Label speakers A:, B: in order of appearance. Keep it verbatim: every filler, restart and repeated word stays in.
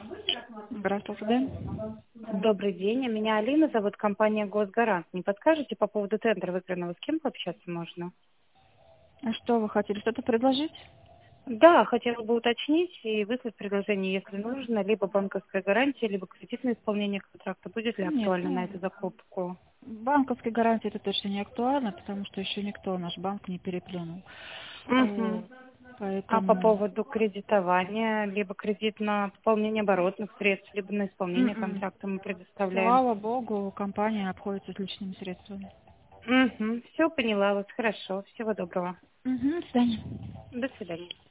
A: Здравствуйте, да?
B: Добрый день, меня Алина зовут, компания «Госгарант». Не подскажете по поводу тендера выигранного, с кем пообщаться можно?
A: А что вы хотели, что-то предложить?
B: Да, хотела бы уточнить и выслать предложение, если нужно, либо банковская гарантия, либо кредитное исполнение контракта. Будет ли
A: Нет,
B: актуально на
A: ну,
B: эту закупку?
A: банковской гарантии это точно не актуально, потому что еще никто наш банк не переплюнул.
B: Угу.
A: Вот.
B: А по
A: Поэтому
B: поводу кредитования, либо кредит на пополнение оборотных средств, либо на исполнение
A: м-м.
B: контракта мы предоставляем.
A: Слава богу, компания обходится с личными средствами.
B: Угу. Все поняла вас, хорошо. Всего доброго.
A: Угу, до свидания.
B: До свидания.